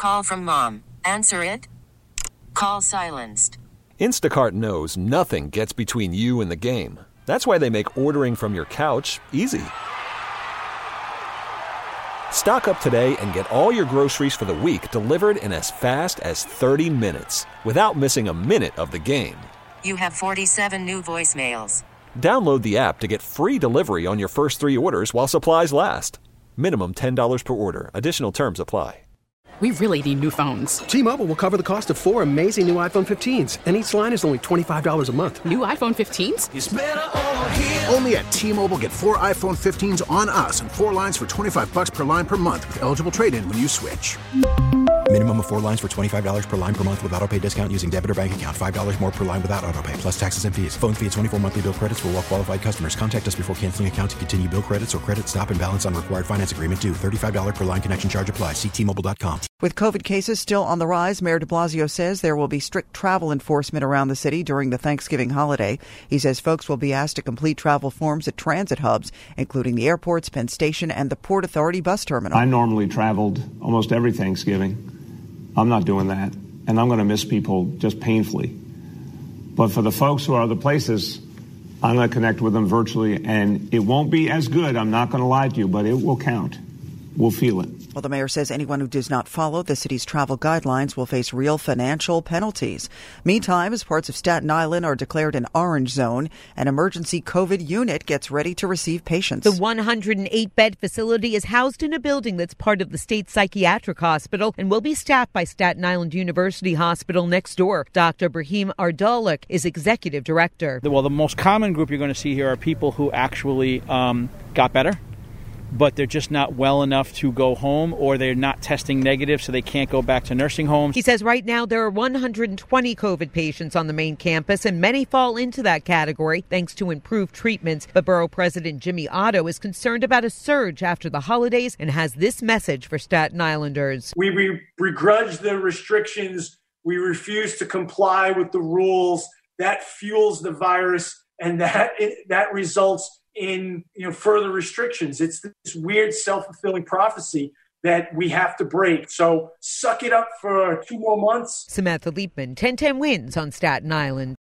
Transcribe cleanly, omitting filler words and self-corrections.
call from mom. Answer it. Call silenced. Instacart knows nothing gets between you and the game. That's why they make ordering from your couch easy. Stock up today and get all your groceries for the week delivered in as fast as 30 minutes without missing a minute of the game. You have 47 new voicemails. Download the app to get free delivery on your first 3 orders while supplies last. Minimum $10 per order. Additional terms apply. We really need new phones. T-Mobile will cover the cost of 4 amazing new iPhone 15s, and each line is only $25 a month. New iPhone 15s? It's better over here. Only at T-Mobile, get 4 iPhone 15s on us and 4 lines for $25 per line per month with eligible trade-in when you switch. Minimum of 4 lines for $25 per line per month with autopay discount using debit or bank account. $5 more per line without autopay, plus taxes and fees. Phone fee at 24 monthly bill credits for well-qualified customers. Contact us before canceling account to continue bill credits or credit stop and balance on required finance agreement due. $35 per line connection charge applies. See T-Mobile.com. With COVID cases still on the rise, Mayor de Blasio says there will be strict travel enforcement around the city during the Thanksgiving holiday. He says folks will be asked to complete travel forms at transit hubs, including the airports, Penn Station, and the Port Authority bus terminal. I normally traveled almost every Thanksgiving. I'm not doing that, and I'm going to miss people just painfully. But for the folks who are other places, I'm going to connect with them virtually, and it won't be as good. I'm not going to lie to you, but it will count. We'll feel it. Well, the mayor says anyone who does not follow the city's travel guidelines will face real financial penalties. Meantime, as parts of Staten Island are declared an orange zone, an emergency COVID unit gets ready to receive patients. The 108-bed facility is housed in a building that's part of the state psychiatric hospital and will be staffed by Staten Island University Hospital next door. Dr. Brahim Ardalik is executive director. Well, the most common group you're going to see here are people who actually got better, but they're just not well enough to go home, or they're not testing negative, so they can't go back to nursing homes. He says right now there are 120 COVID patients on the main campus, and many fall into that category thanks to improved treatments. But Borough President Jimmy Otto is concerned about a surge after the holidays and has this message for Staten Islanders. We begrudge the restrictions. We refuse to comply with the rules. That fuels the virus, and that results in further restrictions. It's this weird self-fulfilling prophecy that we have to break. So suck it up for 2 more months. Samantha Liebman, 1010 Wins on Staten Island.